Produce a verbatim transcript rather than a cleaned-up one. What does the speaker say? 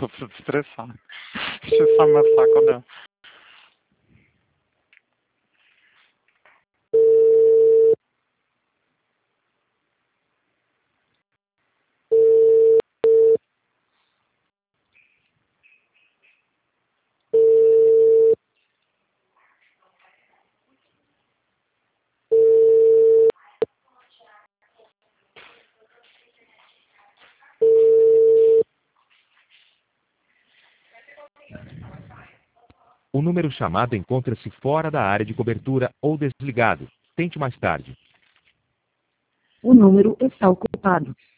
Estou a destressar. Estressar meu saco dela. O número chamado encontra-se fora da área de cobertura ou desligado. Tente mais tarde. O número está ocupado.